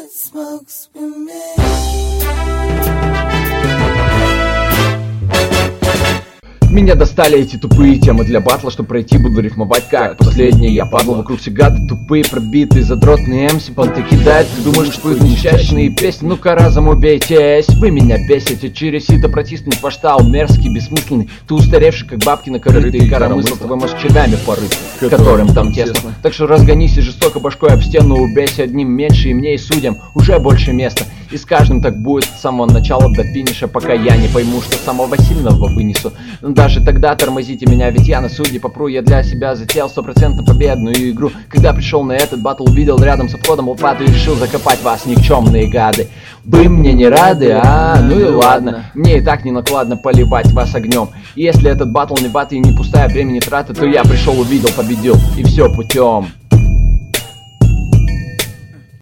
smokes with me. Меня достали эти тупые темы для батла, чтобы пройти буду рифмовать как последний. Я падал вокруг все гады, тупые, пробитые, задротные эмси, понты кидают. Ты думаешь, что их несчастные песни? Ну-ка разом убейтесь. Вы меня бесите, через сито протиснуть ваш тал мерзкий, бессмысленный. Ты устаревший, как бабки на корыты, коромысл, твой мозг червями порыт, которым там тесно. Так что разгонись и жестоко башкой об стену убейся. Одним меньше, и мне, и судьям уже больше места. И с каждым так будет с самого начала до финиша, пока я не пойму, что самого сильного вынесу. Но даже тогда тормозите меня, ведь я на судьи попру. Я для себя затеял 100% победную игру. Когда пришел на этот батл, увидел рядом со входом лопату и решил закопать вас, никчемные гады. Вы мне не рады? Ну и ладно. Мне и так не накладно поливать вас огнем. И если этот батл не бат и не пустая времени трата, то я пришел, увидел, победил, и все путем.